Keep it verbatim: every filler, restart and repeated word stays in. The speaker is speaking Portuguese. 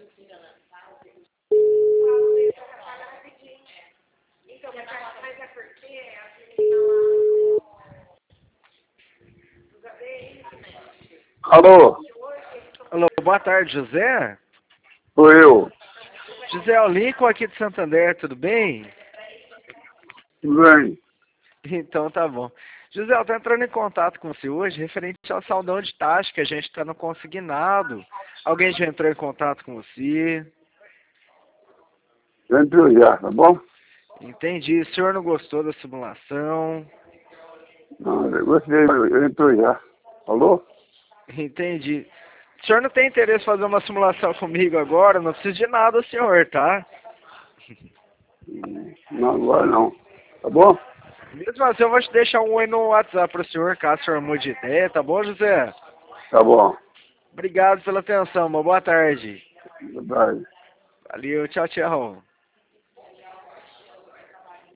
Alô? Alô, boa tarde, José? Sou eu. José é o Lincoln aqui de Santander, tudo bem? Tudo bem? Então tá bom. José, eu tô entrando em contato com você hoje referente ao saldão de taxa que a gente está no consignado. Alguém já entrou em contato com você? Já entrou já, tá bom? Entendi. O senhor não gostou da simulação? Não, eu gostei, eu entrou já. Alô? Entendi. O senhor não tem interesse em fazer uma simulação comigo agora? Não preciso de nada, senhor, tá? Não, agora não. Tá bom? Mesmo assim, eu vou te deixar um oi no WhatsApp pro senhor, caso o senhor mude de ideia, tá bom, José? Tá bom. Obrigado pela atenção, uma boa tarde. Boa tarde. Valeu, tchau, tchau.